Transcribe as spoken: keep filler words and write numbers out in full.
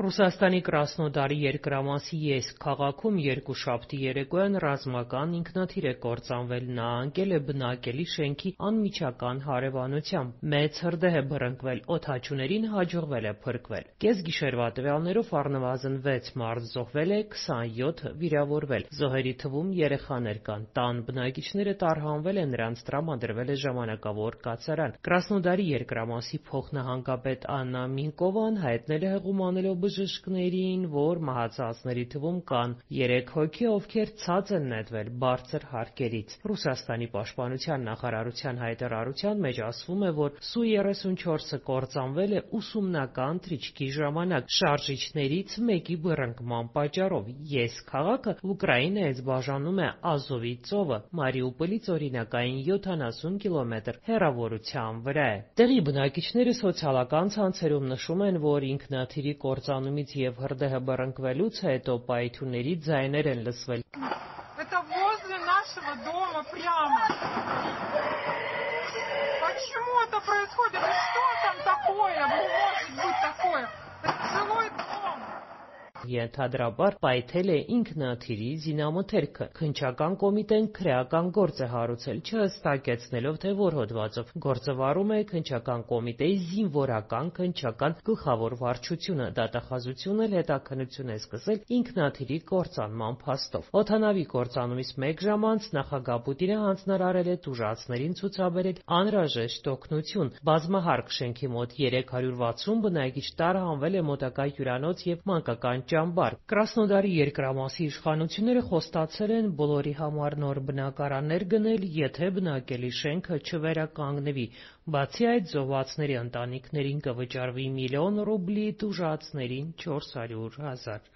Ռուսաստանի Կրասնոդարի երկրամասի Եսկ քաղաքում երկուշաբթի երեկոյան ռազմական ինքնաթիռ է կործանվել, նա անկել է բնակելի շենքի անմիջական հարևանությամբ, մեծ հրդեհ է բռնկվել, օդաչուներին հաջողվել է փրկվել։ Կեսգիշերվա տվյալներով առնվազն վեց մարդ զոհվել է, քսանյոթ վիրավորվել, զոհերի թվում երեխաներ կան, տան բնակիչները տարհանվել են, նրանց տրամադրվել է ժամանակավոր կացարան։ Կրասնոդարի երկրամասի փոխնահանգապետ Աննա Մինկովան հայտնել է հղում անելով բժիշկներին, որ մահացածների թվում կան երեք հոգի, ովքեր ցած են նետվել բարձր հարկերից։ Ռուսաստանի պաշտպանության նախարարության հայտարարության մեջ ասվում է, որ Սու երեսունչորսը կործանվել է ուսումնական թռիչքի ժամանակ շարժիչներից մեկի բռնկման պատճառով։ Եսկ քաղաքը Ուկրաինայից բաժանում է Ազովի ծովը, Մարիուպոլից օրինակային յոթանասուն կիլոմետր հեռավորության վրա է։ Տեղի բնակիչները սոցիալական ցանցերում նշում են, որ ինքնաթիռի կործանումից և հրդեհը բռնկվելուց հետո պայթյունների ձայներ են լսվել։ Это возле нашего дома прямо. Почему это происходит? Что там такое? Может быть такое? Это жилой дом. Ենթադրաբար պայթել է ինքնաթիռի զինամթերքը։ Քննչական կոմիտեն քրեական գործ է հարուցել, չհստակեցնելով, թե որ հոդվածով։ Գործը վարում է քննչական կոմիտեի զինվորական քննչական գլխավոր վարչությունը։ Դատախազությունն էլ հետաքննություն է սկսել ինքնաթիռի կործանման փաստով։ Օդանավի կործանումից մեկ ժամ անց նախագահ Պուտինը հանձնարարել է տուժածներին ցուցաբերել անհրաժեշտ օգնություն։ Բազմահարկ շենքի մոտ երեք հարյուր վաթսուն բնակիչ տարհանվել է մոտակա հյուրանոց և մանկական ճամբար։ Կրասնոդարի երկրամասի իշխանությունները խոստացել են բոլորի համար նոր բնակարաններ գնել, եթե բնակելի շենքը չվերականգնվի։ Բացի այդ, զոհվածների ընտանիքներին կվճարվի միլիոն ռուբլի, տուժածներին՝ չորս հարյուր հազար։